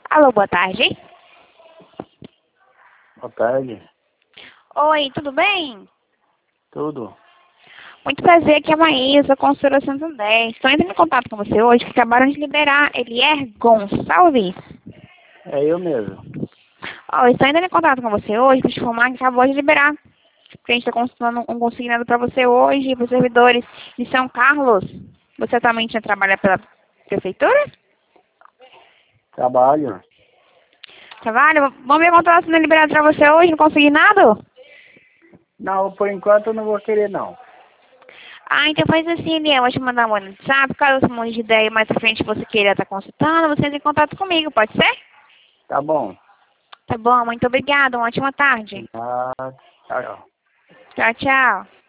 Alô, boa tarde. Boa tarde. Oi, tudo bem? Tudo? Muito prazer, aqui é a Maísa, consultora Santander. Estou entrando em contato com você hoje, que acabaram de liberar Elier Gonçalves. É eu mesmo. Estou entrando em contato com você hoje para te informar que acabou de liberar. Porque a gente está consultando um consignado para você hoje, para os servidores de São Carlos. Você atualmente já trabalha pela prefeitura? Trabalho. Trabalha? Vamos ver quanto está sendo liberado para você hoje, não consegui nada? Não, por enquanto eu não vou querer não. Então faz assim, Eliel, eu vou te mandar um WhatsApp, caso você mude de ideia mais pra frente você queira estar consultando, você entra em contato comigo, pode ser? Tá bom. Tá bom, muito obrigada, uma ótima tarde. Ah, tchau. Tchau, tchau.